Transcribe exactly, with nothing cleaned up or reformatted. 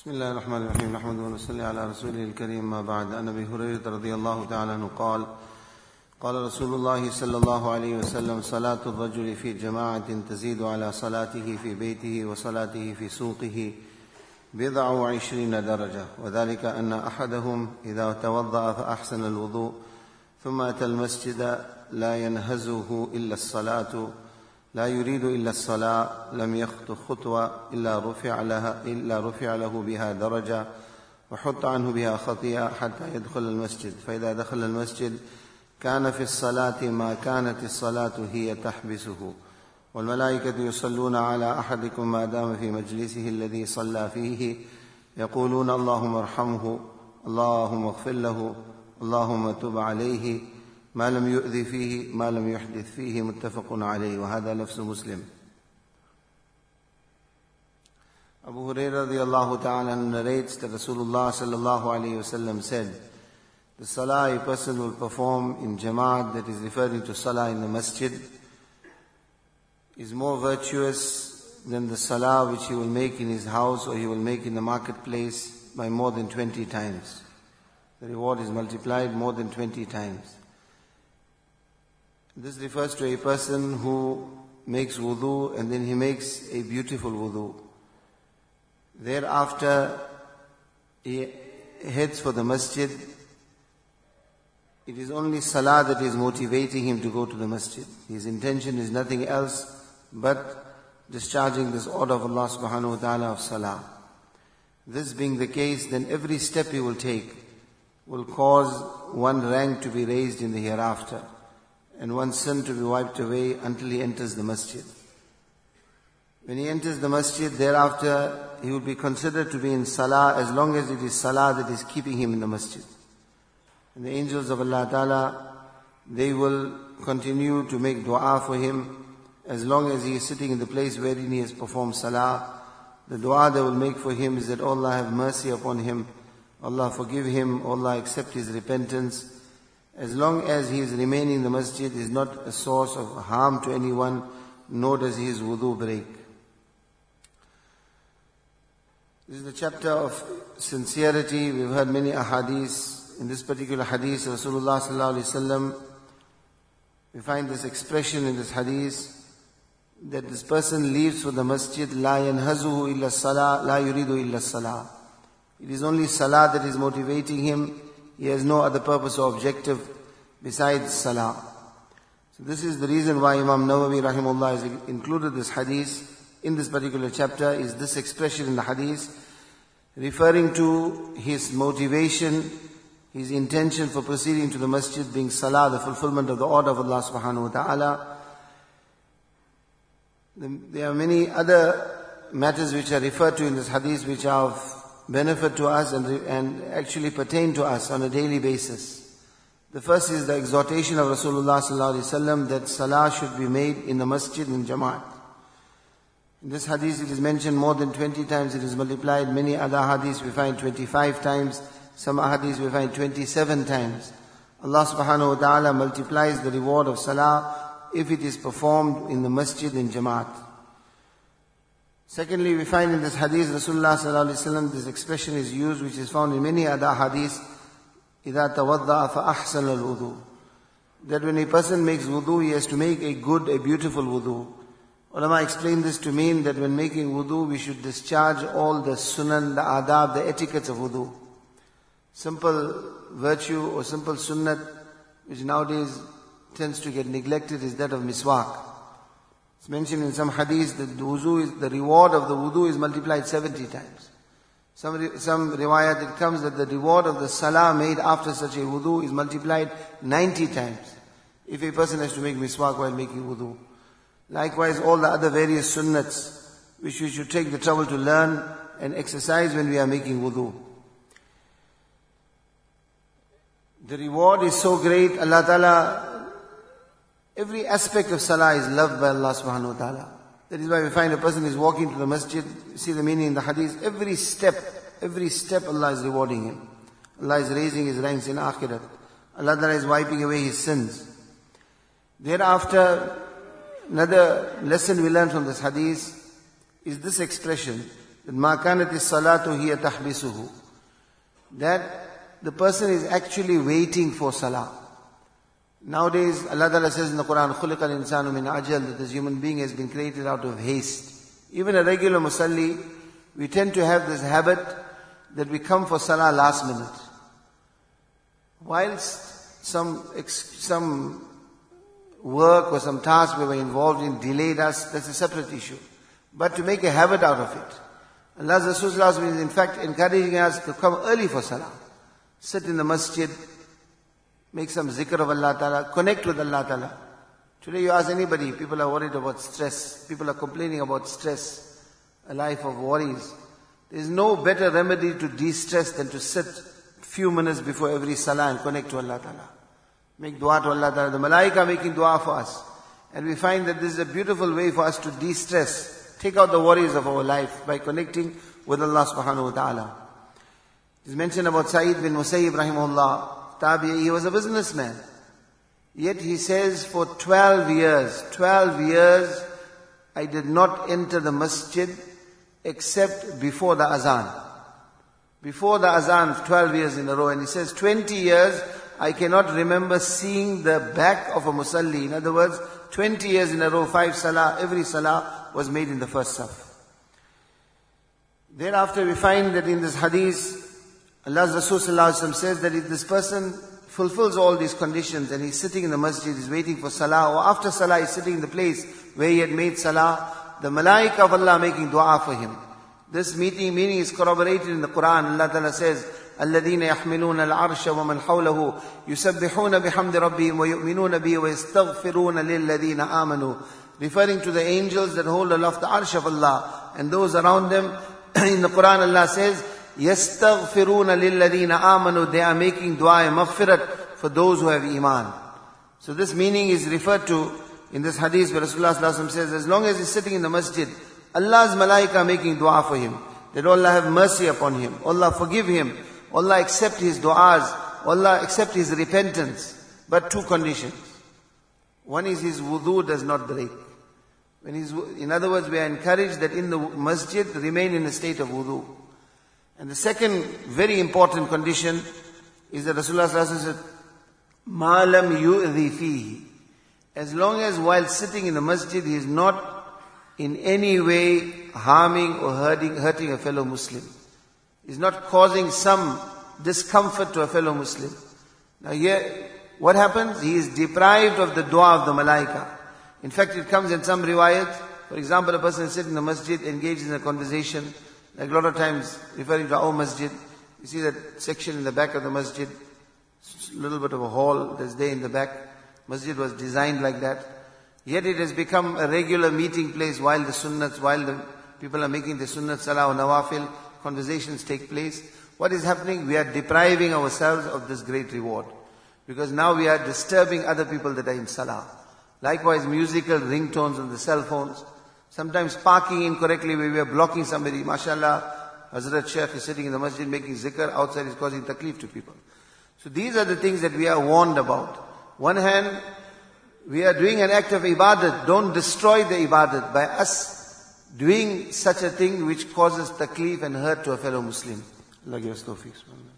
بسم الله الرحمن الرحيم نحمده ونصلي على رسوله الكريم ما بعد. عن أبي هريرة رضي الله تعالى عنه قال قال رسول الله صلى الله عليه وسلم صلاة الرجل في جماعة تزيد على صلاته في بيته وصلاته في سوقه بضع وعشرين درجة، وذلك أن أحدهم إذا توضأ فأحسن الوضوء ثم أتى المسجد لا ينهزه إلا الصلاة لا يريد إلا الصلاة لم يخط خطوة إلا رفع لها إلا رفع له بها درجة وحط عنه بها خطيئة حتى يدخل المسجد، فإذا دخل المسجد كان في الصلاة ما كانت الصلاة هي تحبسه، والملائكة يصلون على أحدكم ما دام في مجلسه الذي صلى فيه يقولون اللهم ارحمه اللهم اغفر له اللهم تب عليه ما لم يؤذي فيه ما لم يحدث فيه، متفق عليه، وهذا لفظ مسلم. Abu Hurairah radiallahu ta'ala narrates that Rasulullah sallallahu alayhi wasallam said, the salah a person will perform in Jamaat, that is referring to salah in the masjid, is more virtuous than the salah which he will make in his house or he will make in the marketplace by more than twenty times. The reward is multiplied more than twenty times. This refers to a person who makes wudu and then he makes a beautiful wudu. Thereafter, he heads for the masjid. It is only salah that is motivating him to go to the masjid. His intention is nothing else but discharging this order of Allah subhanahu wa ta'ala of salah. This being the case, then every step he will take will cause one rank to be raised in the hereafter and one sin to be wiped away until he enters the masjid. When he enters the masjid, thereafter he will be considered to be in salah as long as it is salah that is keeping him in the masjid. And the angels of Allah Ta'ala, they will continue to make dua for him as long as he is sitting in the place wherein he has performed salah. The dua they will make for him is that Allah have mercy upon him, Allah forgive him, Allah accept his repentance. As long as he is remaining in the masjid, is not a source of harm to anyone, nor does his wudu break. This is the chapter of sincerity. We've heard many ahadith. In this particular hadith, Rasulullah sallallahu alaihi wasallam, we find this expression in this hadith that this person leaves for the masjid, la yanhazuhu illa salah, la yuridu illa salah. It is only salah that is motivating him. He has no other purpose or objective besides salah. So this is the reason why Imam Nawawi rahimahullah has included this hadith in this particular chapter, is this expression in the hadith referring to his motivation, his intention for proceeding to the masjid being salah, the fulfillment of the order of Allah subhanahu wa ta'ala. There are many other matters which are referred to in this hadith which are of benefit to us and, and actually pertain to us on a daily basis. The first is the exhortation of Rasulullah sallallahu alaihi wasallam that salah should be made in the masjid in Jamaat. In this hadith it is mentioned more than twenty times, it is multiplied. Many other hadiths we find twenty-five times, some hadiths we find twenty-seven times. Allah subhanahu wa ta'ala multiplies the reward of salah if it is performed in the masjid in Jamaat. Secondly, we find in this hadith, Rasulullah sallallahu alaihi wasallam, this expression is used, which is found in many other hadiths, إِذَا تَوَضَّأَ فَأَحْسَنَ الْوُضُوء. That when a person makes wudu, he has to make a good, a beautiful wudu. Ulama explained this to mean that when making wudu, we should discharge all the sunan, the adab, the etiquettes of wudu. Simple virtue or simple sunnat, which nowadays tends to get neglected, is that of miswak. It's mentioned in some hadith that the wudu is, the reward of the wudu is multiplied seventy times. Some, some riwayat it comes that the reward of the salah made after such a wudu is multiplied ninety times. If a person has to make miswak while making wudu. Likewise, all the other various sunnats, which we should take the trouble to learn and exercise when we are making wudu. The reward is so great, Allah Ta'ala, every aspect of salah is loved by Allah subhanahu wa ta'ala. That is why we find a person is walking to the masjid, you see the meaning in the hadith, every step, every step Allah is rewarding him. Allah is raising his ranks in akhirat. Allah Ta'ala is wiping away his sins. Thereafter, another lesson we learn from this hadith is this expression, that مَا كَانَتِ الصَّلَاةُ هِيَ تَحْبِسُهُ, that the person is actually waiting for salah. Nowadays, Allah Ta'ala says in the Quran, خُلِقَ الْإِنسَانُ مِنْ عَجَلٍ, that this human being has been created out of haste. Even a regular musalli, we tend to have this habit that we come for salah last minute. Whilst some some work or some task we were involved in delayed us, that's a separate issue. But to make a habit out of it, Allah's Rasul is in fact encouraging us to come early for salah. Sit in the masjid, make some zikr of Allah Ta'ala, connect with Allah Ta'ala. Today you ask anybody, people are worried about stress. People are complaining about stress, a life of worries. There is no better remedy to de-stress than to sit few minutes before every salah and connect to Allah Ta'ala. Make dua to Allah Ta'ala. The malaika making dua for us. And we find that this is a beautiful way for us to de-stress. Take out the worries of our life by connecting with Allah Subhanahu wa Ta'ala. It's mentioned about Sa'id bin Musayyib rahimahullah, Tabi'i, he was a businessman. Yet he says, for twelve years, twelve years, I did not enter the masjid except before the azan. Before the azan, twelve years in a row. And he says, twenty years, I cannot remember seeing the back of a musalli. In other words, twenty years in a row, five salah, every salah was made in the first saf. Thereafter we find that in this hadith, Allah's Rasul Sallallahu Alaihi Wasallam says that if this person fulfills all these conditions and he's sitting in the masjid, he's waiting for salah, or after salah he's sitting in the place where he had made salah, the malaika of Allah making dua for him. This meeting, meaning is corroborated in the Quran. Allah Ta'ala says, الَّذِينَ يَحْمِلُونَ الْعَرْشَ وَمَنْ حَوْلَهُ يُسَبِّحُونَ بِحَمْدِ رَبِّهِمْ وَيُؤْمِنُونَ بِهِ وَيَسْتَغْفِرُونَ لِلَّذِينَ آمَنُوا, referring to the angels that hold aloft the arsh of Allah and those around them. In the Quran Allah says, يَسْتَغْفِرُونَ لِلَّذِينَ آمَنُوا, they are making dua and maghfirat for those who have iman. So this meaning is referred to in this hadith where Rasulullah Sallallahu Alaihi Wasallam says, as long as he's sitting in the masjid, Allah's malaika making dua for him, that Allah have mercy upon him, Allah forgive him, Allah accept his du'as, Allah accept his repentance. But two conditions. One is his wudu does not break. When he's, in other words, we are encouraged that in the masjid remain in a state of wudu. And the second very important condition is that Rasulullah Sallallahu Alaihi Wasallam said, مَا لَمْ يُؤْذِي فِيهِ, as long as while sitting in the masjid he is not in any way harming or hurting, hurting a fellow Muslim. He's not causing some discomfort to a fellow Muslim. Now here, what happens? He is deprived of the dua of the malaika. In fact, it comes in some riwayat. For example, a person is sitting in the masjid, engaged in a conversation, like a lot of times referring to our masjid. You see that section in the back of the masjid, a little bit of a hall that's there in the back. Masjid was designed like that. Yet it has become a regular meeting place while the sunnats, while the people are making the sunnat, salah or nawafil, conversations take place. What is happening? We are depriving ourselves of this great reward. Because now we are disturbing other people that are in salah. Likewise, musical ringtones on the cell phones. Sometimes parking incorrectly where we are blocking somebody. MashaAllah, Hazrat Shaykh is sitting in the masjid making zikr, outside is causing taklif to people. So these are the things that we are warned about. One hand, we are doing an act of ibadat. Don't destroy the ibadat by us doing such a thing which causes taklif and hurt to a fellow Muslim. Allah give us tawfiq.